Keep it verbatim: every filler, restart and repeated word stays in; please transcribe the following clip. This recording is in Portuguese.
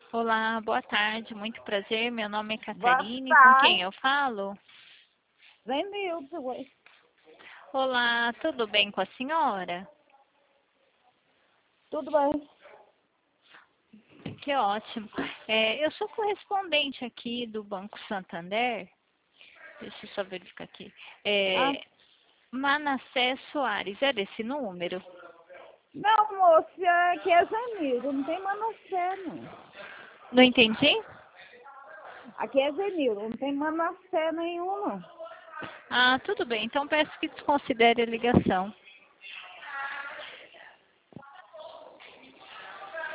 Olá, boa tarde, muito prazer. Meu nome é Boa Catarine, com quem tarde. eu falo? Zenildo, ué. Olá, tudo bem com a senhora? Tudo bem? Que ótimo. É, eu sou correspondente aqui do Banco Santander. Deixa eu só verificar aqui. Ah, É, Manassés Soares, é desse número? não, moço, aqui é Zenildo, não tem Manassé, não. Não entendi? Aqui é Zenildo, não tem Manassé nenhum, não. Ah, tudo bem. Então peço que desconsidere a ligação.